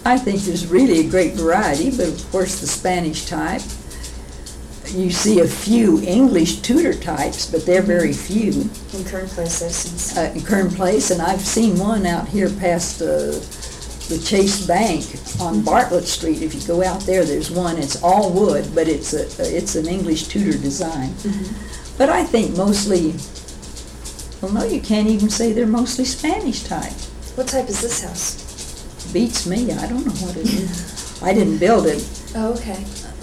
I think there's really a great variety, but of course the Spanish type. You see a few English Tudor types, but they're very few. In Kern Place, I've seen some. In Kern Place, and I've seen one out here past the Chase Bank on Bartlett Street. If you go out there, there's one. It's all wood, but it's an English Tudor design. Mm-hmm. But I think mostly, well, no, you can't even say they're mostly Spanish type. What type is this house? Beats me. I don't know what it is. I didn't build it. Oh, okay.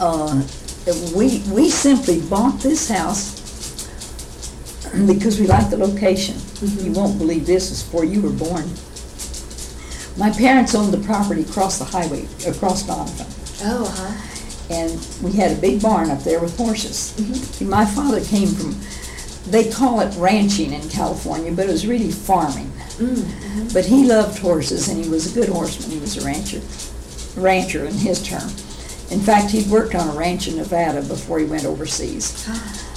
We simply bought this house because we liked the location. Mm-hmm. You won't believe this was before you were born. My parents owned the property across the highway, across Donovan. Oh, huh. And we had a big barn up there with horses. Mm-hmm. My father came from, they call it ranching in California, but it was really farming. Mm-hmm. But he loved horses, and he was a good horseman. He was a rancher in his term. In fact, he'd worked on a ranch in Nevada before he went overseas.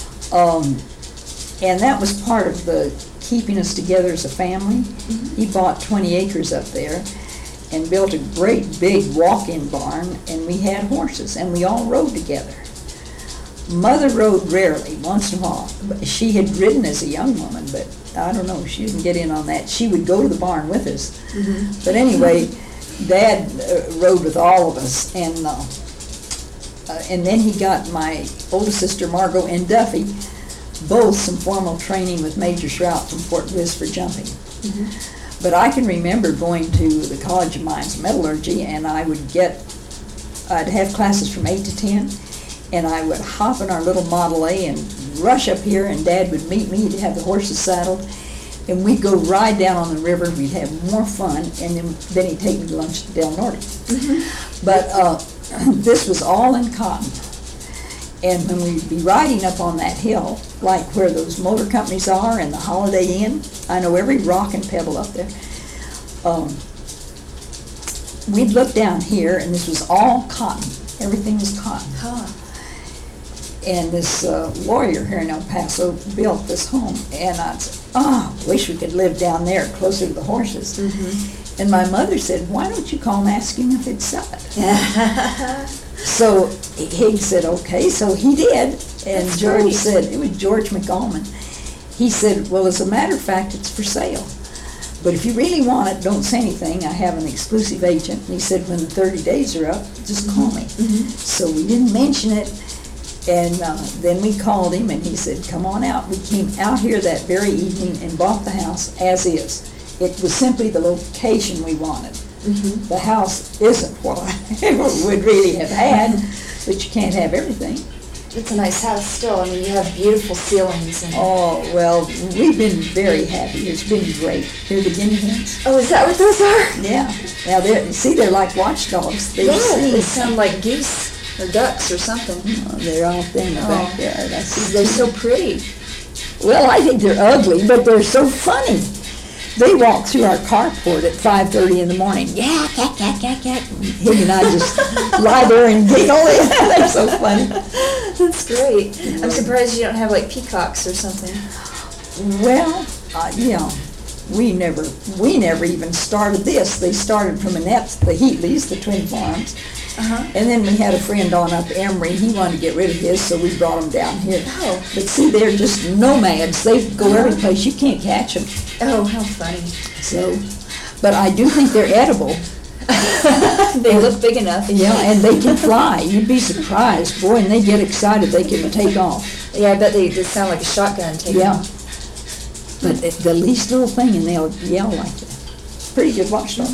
And that was part of the keeping us together as a family. Mm-hmm. He bought 20 acres up there and built a great big walk-in barn, and we had horses, and we all rode together. Mother rode rarely, once in a while. She had ridden as a young woman, but I don't know, she didn't get in on that. She would go to the barn with us. Mm-hmm. But anyway, Dad rode with all of us, and then he got my oldest sister, Margot, and Duffy, both some formal training with Major Shrout from Fort Bliss for jumping. Mm-hmm. But I can remember going to the College of Mines Metallurgy, and I'd have classes from 8 to 10, and I would hop in our little Model A and rush up here, and Dad would meet me. He'd have the horses saddled, and we'd go ride down on the river. We'd have more fun, and then he'd take me to lunch at Del Norte. Mm-hmm. But this was all in cotton. And when we'd be riding up on that hill, like where those motor companies are and the Holiday Inn, I know every rock and pebble up there, we'd look down here, and this was all cotton. Everything was cotton. Huh. And this lawyer here in El Paso built this home, and I said, wish we could live down there closer to the horses. Mm-hmm. And my mother said, why don't you call and ask him if he'd sell it? So Higgs said, okay, so he did. And That's George great. said, it was George McAlmon. He said, well, as a matter of fact, it's for sale. But if you really want it, don't say anything. I have an exclusive agent. And he said, when the 30 days are up, just call me. Mm-hmm. So we didn't mention it. And then we called him, and he said, come on out. We came out here that very evening and bought the house as is. It was simply the location we wanted. Mm-hmm. The house isn't what I would really have had, but you can't have everything. It's a nice house still. I mean, you have beautiful ceilings. And Oh, well, we've been very happy. It's been great. Here are the guinea hens. Oh, is that what those are? Yeah. Now, they're like watchdogs. They Yeah, see. they sound like geese or ducks or something. They're out there in the backyard. I see. They're so pretty. Well, I think they're ugly, but they're so funny. They walk through our carport at 5:30 in the morning. Yeah, cat, cat, cat, cat. Him and I just lie there and giggle. They're so funny. That's great. I'm surprised you don't have like peacocks or something. Well, we never even started this. They started from Annette, the Heatleys, the twin farms. Uh-huh. And then we had a friend on up Emory. He wanted to get rid of his, so we brought them down here. Oh. But see, they're just nomads. They go every place. You can't catch them. Oh, how funny. So, but I do think they're edible. They look big enough. Yeah, and they can fly. You'd be surprised. Boy, and they get excited, they can take off. Yeah, I bet they sound like a shotgun taking Yeah. off. But the least little thing, and they'll yell like that. Pretty good watchdog.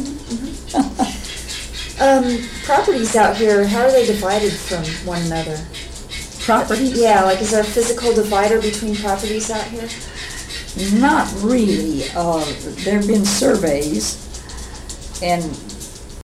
Properties out here, how are they divided from one another? Properties? Yeah, like is there a physical divider between properties out here? Not really. There have been surveys, and